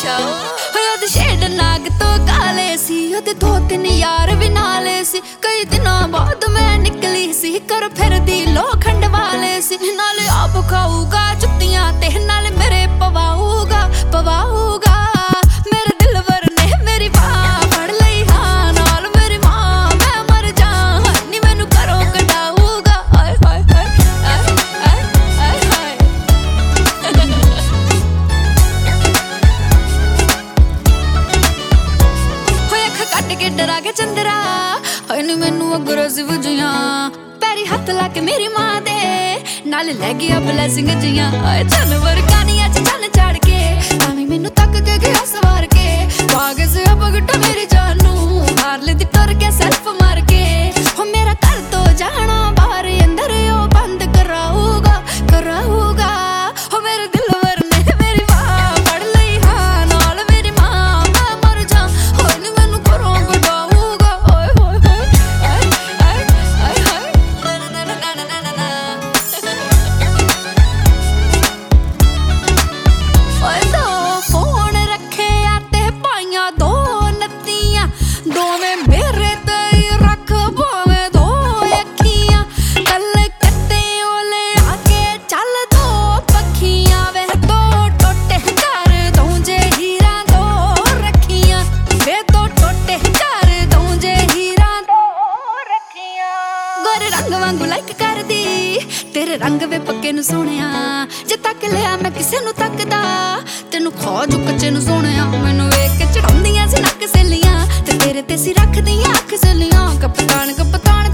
ਅੱਛਾ ਉਹਦੇ ਸ਼ੇਡ ਨਾਗ ਤੋਂ ਕਾਲੇ ਸੀ, ਉਹਦੇ 2-3 ਯਾਰ ਵੀ ਨਾਲੇ ਸੀ। ਕਈ ਦਿਨਾਂ ਬਾਅਦ ਮੈਂ ਨਿਕਲੀ ਸੀ ਕਰ ਫਿਰਦੀ ਲੋਖੰਡ ਵਾਲੇ ਸੀ। ਨਾਲੇ ਆਪ ਖਾਊਗਾ ਜੁੱਤੀਆਂ ਤੇ ਨਾਲੇ ਮੇਰੇ ਪਵਾਊਗਾ ਪਵਾਊਗਾ। ਮੇਰੇ ਦਿਲਵਰ ਨੇ ਮੇਰੀ ਬਾਹ ਫੜ ਲਈ ਹਾਂ ਨਾਲ ਮੇਰੀ ਮਾਂ, ਮੈਂ ਮਰ ਜਾ ਨੀ ਮੈਨੂੰ ਘਰੋਂ ਕਢਾਊਗਾ। ਆਏ ਹਾਏ ਹਾਏ ਆਏ ਆਏ ਹਾਏ ਹੋਏ ਅੱਖ ਕੱਢ ਕੇ ਡਰਾ ਕੇ ਚੰਦਰਾ ਹੋਏ ਨੀ ਮੈਨੂੰ ਅਗਰਸਿਵ ਜੀਆਂ। ਪੈਰੀ ਹੱਥ ਲਾ ਕੇ ਮੇਰੀ ਮਾਂ ਦੇ ਨਾਲ ਲੈ ਗਿਆ ਬਲੈਸਿੰਗ ਜੀਆਂ। ਆਏ ਜਾਨਵਰ ਕਾਨੀਆਂ ਚ ਚੰਨ ਚੜ ਕੇ ਤਾਵੀਂ ਮੈਨੂੰ ਤੱਕ ਕੇ ਗਿਆ ਸਵਾਰ ਕੇ। ਬਾਗ ਸੇ ਪਗਟ ਮੇਰੀ ਜਾਨ ਨੂੰ ਹਾਰ ਲੈਂਦੀ ਟੁਰ ਕੇ ਸੈਲਫ ਮਾਰ ਕੇ। ਹੋ ਮੇਰਾ ਘਰ ਤੋਂ ਜਾਣਾ ਬਾਹਰ ਅੰਦਰ ਉਹ ਬੰਦ ਕਰਾਊਗਾ ਕਰਾਊਗਾ। ਹੋ ਮੇਰੇ ਦਿਲਵਰ ਨੇ ਮੇਰੀ ਬਾਹ ਫੜ ਲਈ ਹਾਂ ਨਾਲ ਮੇਰੀ ਮਾਂ, ਮੈਂ ਮਰ ਜਾ ਹੋਏ ਨੀ ਮੈਨੂੰ ਘਰੋਂ ਕਢਾਊਗਾ। ਓਏ ਹੋਏ ਹੋਏ ਆਏ ਆਏ ਆਏ ਹਾਏ ਨਾ ਨਾ ਨਾ ਨਾ ਨਾ ਨਾ। ਓਏ ਦੋ ਫੋਨ ਰੱਖੇ ਆ ਤੇ ਪਾਈਆਂ 2 ਨੱਤੀਆਂ, ਦੋਵੇਂ ਮੇਰੇ ਤੇ ਹੀ ਰੱਖ ਭਾਵੇਂ 2 ਅੱਖੀਆਂ। ਕੱਲ ਕੱਟੇ ਓਲੇ ਆ ਕੇ ਚੱਲ 2 ਪੱਖੀਆਂ ਵੇ 2 ਟੋਟੇ ਕਰ ਦਊਂ ਜੇ ਹੀਰਾਂ 2 ਰੱਖੀਆਂ ਵੇ 2 ਟੋਟੇ ਕਰ ਦਊਂ ਜੇ ਹੀਰਾਂ 2 ਰੱਖੀਆਂ। ਗੋਰੇ ਰੰਗ ਵਾਂਗੂ ਲਾਈਕ ਕਰਦੀ ਤੇਰੇ ਰੰਗ ਵੇ ਪੱਕੇ ਨੂੰ ਸੋਹਣਿਆ। ਜੇ ਤੱਕ ਲਿਆ ਮੈਂ ਕਿਸੇ ਨੂੰ ਤੱਕਦਾ ਤੈਨੂੰ ਖੋ ਜੂ ਕੱਚੇ ਨੂੰ ਸੋਹਣਿਆ। ਮੈਨੂੰ ਵੇਖ ਕੇ ਚੜਾਉਂਦੀਆਂ ਸੀ ਨੱਕ ਸੇਲੀਆਂ ਤੇ ਤੇਰੇ ਤੇ ਸੀ ਰੱਖਦੀਆਂ ਅੱਖ ਸੇਲੀਆਂ। ਕਪਤਾਨ ਕਪਤਾਨ